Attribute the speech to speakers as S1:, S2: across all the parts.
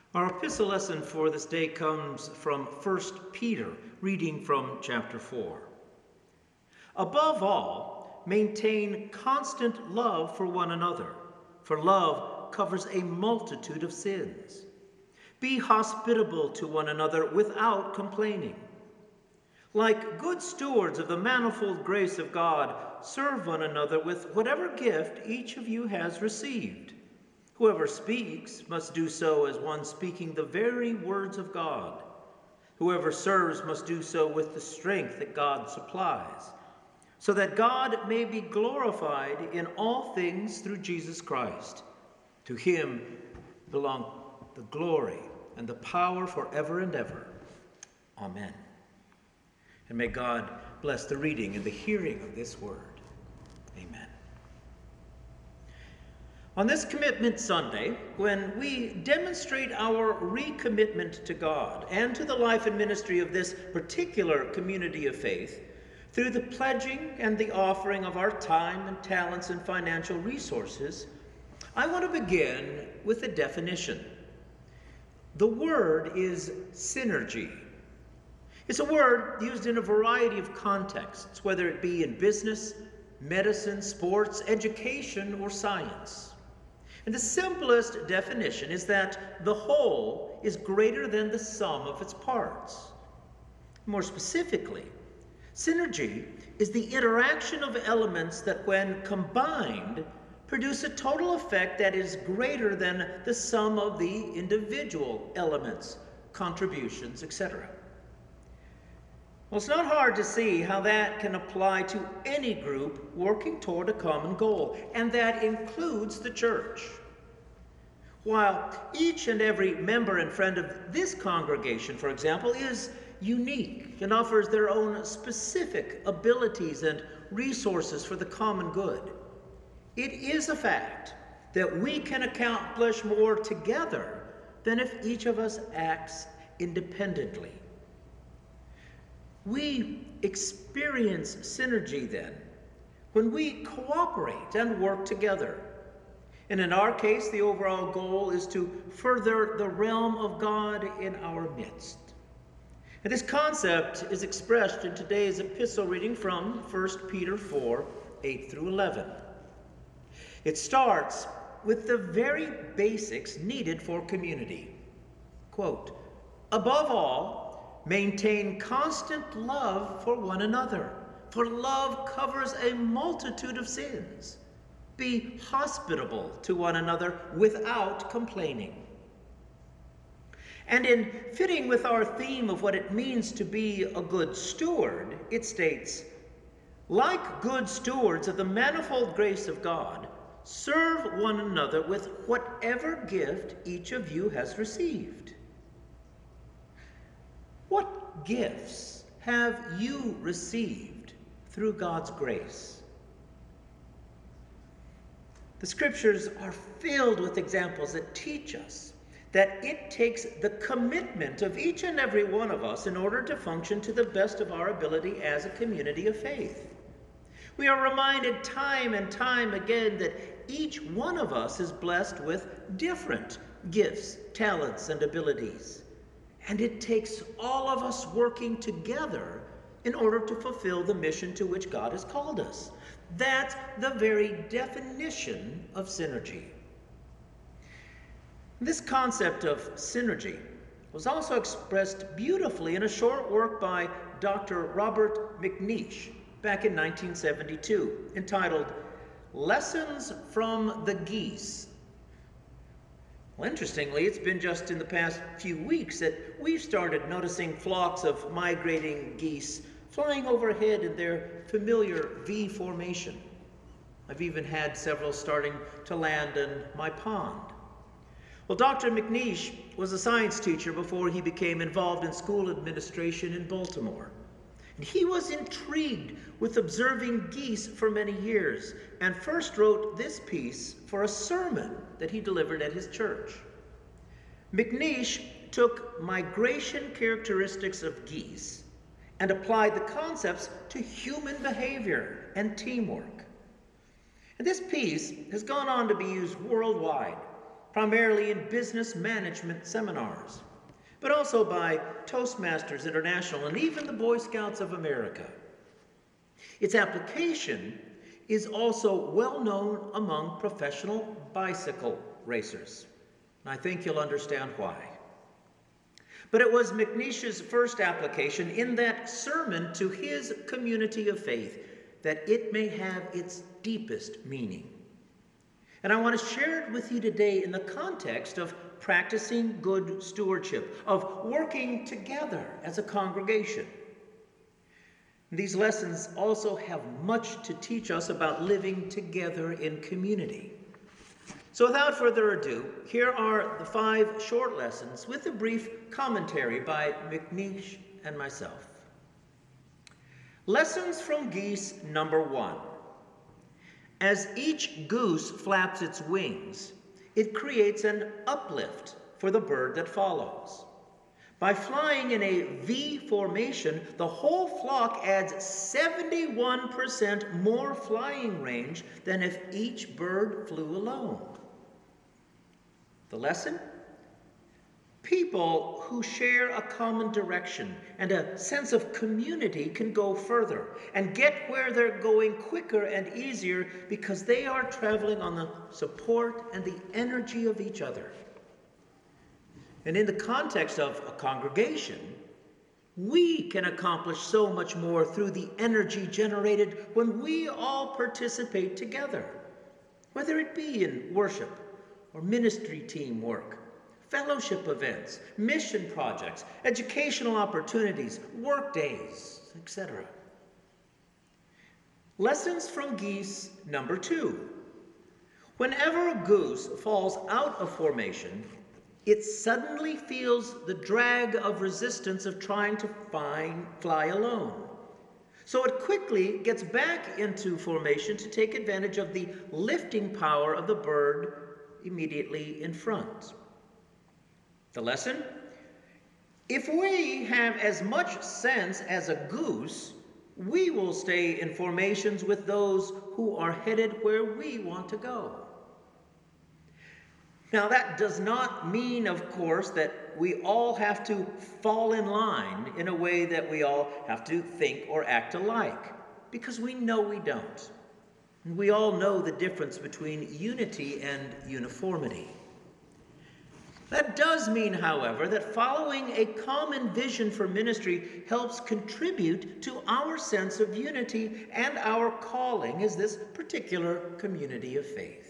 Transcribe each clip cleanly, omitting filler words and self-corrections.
S1: Our epistle lesson for this day comes from 1 Peter, reading from chapter 4. Above all, maintain constant love for one another, for love covers a multitude of sins. Be hospitable to one another without complaining. Like good stewards of the manifold grace of God, serve one another with whatever gift each of you has received. Whoever speaks must do so as one speaking the very words of God. Whoever serves must do so with the strength that God supplies, so that God may be glorified in all things through Jesus Christ. To him belong the glory and the power forever and ever. Amen. And may God bless the reading and the hearing of this word. Amen. On this Commitment Sunday, when we demonstrate our recommitment to God and to the life and ministry of this particular community of faith, through the pledging and the offering of our time and talents and financial resources, I want to begin with a definition. The word is synergy. It's a word used in a variety of contexts, whether it be in business, medicine, sports, education, or science. And the simplest definition is that the whole is greater than the sum of its parts. More specifically, synergy is the interaction of elements that, when combined, produce a total effect that is greater than the sum of the individual elements, contributions, etc. Well, it's not hard to see how that can apply to any group working toward a common goal, and that includes the church. While each and every member and friend of this congregation, for example, is unique and offers their own specific abilities and resources for the common good, it is a fact that we can accomplish more together than if each of us acts independently. We experience synergy then when we cooperate and work together. And in our case, the overall goal is to further the realm of God in our midst. And this concept is expressed in today's epistle reading from 1 Peter 4, 8 through 11. It starts with the very basics needed for community. Quote, above all, maintain constant love for one another, for love covers a multitude of sins. Be hospitable to one another without complaining. And in fitting with our theme of what it means to be a good steward, it states, like good stewards of the manifold grace of God, serve one another with whatever gift each of you has received. What gifts have you received through God's grace? The scriptures are filled with examples that teach us that it takes the commitment of each and every one of us in order to function to the best of our ability as a community of faith. We are reminded time and time again that each one of us is blessed with different gifts, talents, and abilities. And it takes all of us working together in order to fulfill the mission to which God has called us. That's the very definition of synergy. This concept of synergy was also expressed beautifully in a short work by Dr. Robert McNeish back in 1972, entitled Lessons from the Geese. Well, interestingly, it's been just in the past few weeks that we've started noticing flocks of migrating geese flying overhead in their familiar V formation. I've even had several starting to land in my pond. Well, Dr. McNeish was a science teacher before he became involved in school administration in Baltimore. And he was intrigued with observing geese for many years and first wrote this piece for a sermon that he delivered at his church. McNeish took migration characteristics of geese and applied the concepts to human behavior and teamwork. And this piece has gone on to be used worldwide primarily in business management seminars, but also by Toastmasters International and even the Boy Scouts of America. Its application is also well known among professional bicycle racers. And I think you'll understand why. But it was McNeish's first application in that sermon to his community of faith that it may have its deepest meaning. And I want to share it with you today in the context of practicing good stewardship, of working together as a congregation. These lessons also have much to teach us about living together in community. So without further ado, here are the 5 short lessons with a brief commentary by McNeish and myself. Lessons from geese number 1. As each goose flaps its wings, it creates an uplift for the bird that follows. By flying in a V formation, the whole flock adds 71% more flying range than if each bird flew alone. The lesson? People who share a common direction and a sense of community can go further and get where they're going quicker and easier because they are traveling on the support and the energy of each other. And in the context of a congregation, we can accomplish so much more through the energy generated when we all participate together, whether it be in worship or ministry teamwork, fellowship events, mission projects, educational opportunities, work days, etc. Lessons from geese number 2. Whenever a goose falls out of formation, it suddenly feels the drag of resistance of trying to fly alone. So it quickly gets back into formation to take advantage of the lifting power of the bird immediately in front. The lesson? If we have as much sense as a goose, we will stay in formations with those who are headed where we want to go. Now, that does not mean, of course, that we all have to fall in line in a way that we all have to think or act alike, because we know we don't. And we all know the difference between unity and uniformity. That does mean, however, that following a common vision for ministry helps contribute to our sense of unity and our calling as this particular community of faith.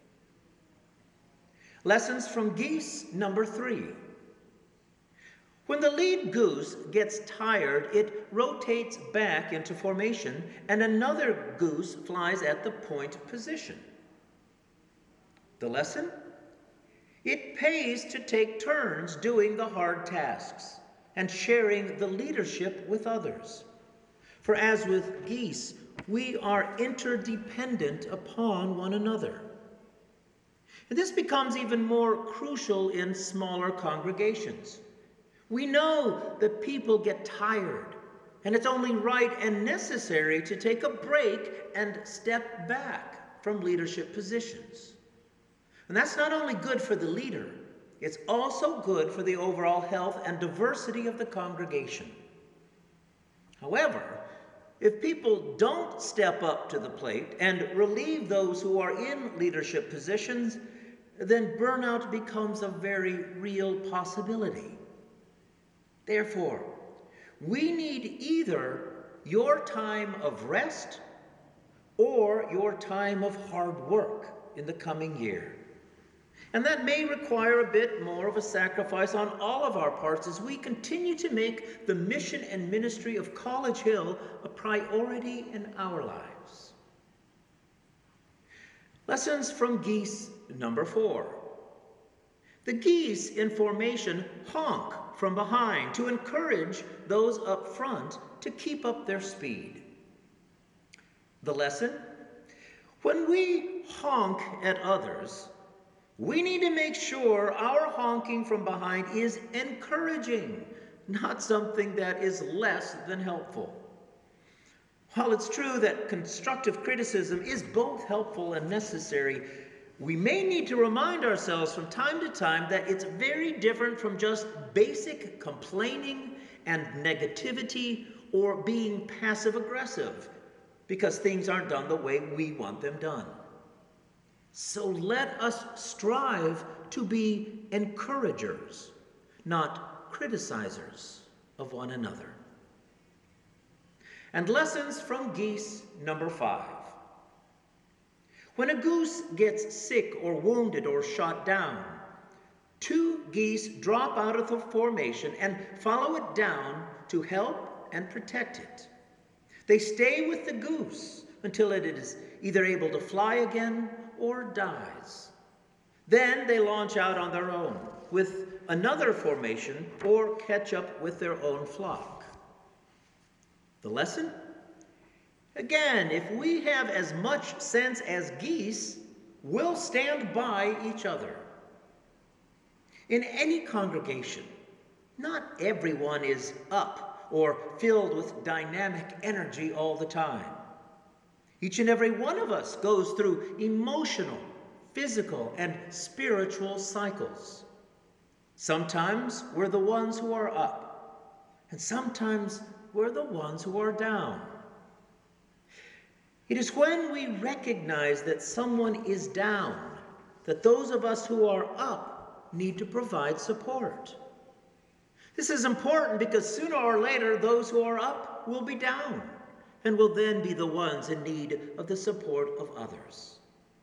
S1: Lessons from geese number 3. When the lead goose gets tired, it rotates back into formation and another goose flies at the point position. The lesson? It pays to take turns doing the hard tasks and sharing the leadership with others. For as with geese, we are interdependent upon one another. And this becomes even more crucial in smaller congregations. We know that people get tired, and it's only right and necessary to take a break and step back from leadership positions. And that's not only good for the leader, it's also good for the overall health and diversity of the congregation. However, if people don't step up to the plate and relieve those who are in leadership positions, then burnout becomes a very real possibility. Therefore, we need either your time of rest or your time of hard work in the coming year. And that may require a bit more of a sacrifice on all of our parts as we continue to make the mission and ministry of College Hill a priority in our lives. Lessons from geese number 4. The geese in formation honk from behind to encourage those up front to keep up their speed. The lesson? When we honk at others, we need to make sure our honking from behind is encouraging, not something that is less than helpful. While it's true that constructive criticism is both helpful and necessary, we may need to remind ourselves from time to time that it's very different from just basic complaining and negativity or being passive-aggressive because things aren't done the way we want them done. So let us strive to be encouragers, not criticizers of one another. And lessons from geese number 5. When a goose gets sick or wounded or shot down, 2 geese drop out of the formation and follow it down to help and protect it. They stay with the goose until it is either able to fly again or dies. Then they launch out on their own with another formation or catch up with their own flock. The lesson? Again, if we have as much sense as geese, we'll stand by each other. In any congregation, not everyone is up or filled with dynamic energy all the time. Each and every one of us goes through emotional, physical, and spiritual cycles. Sometimes we're the ones who are up, and sometimes we're the ones who are down. It is when we recognize that someone is down that those of us who are up need to provide support. This is important because sooner or later those who are up will be down and will then be the ones in need of the support of others.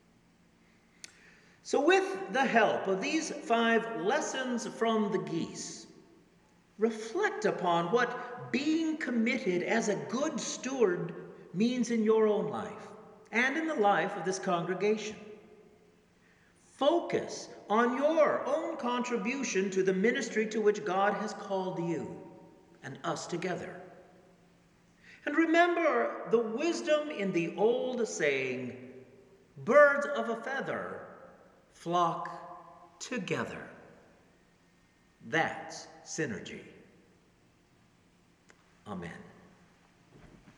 S1: So with the help of these 5 lessons from the geese, reflect upon what being committed as a good steward means in your own life and in the life of this congregation. Focus on your own contribution to the ministry to which God has called you and us together. And remember the wisdom in the old saying, birds of a feather flock together. That's synergy. Amen.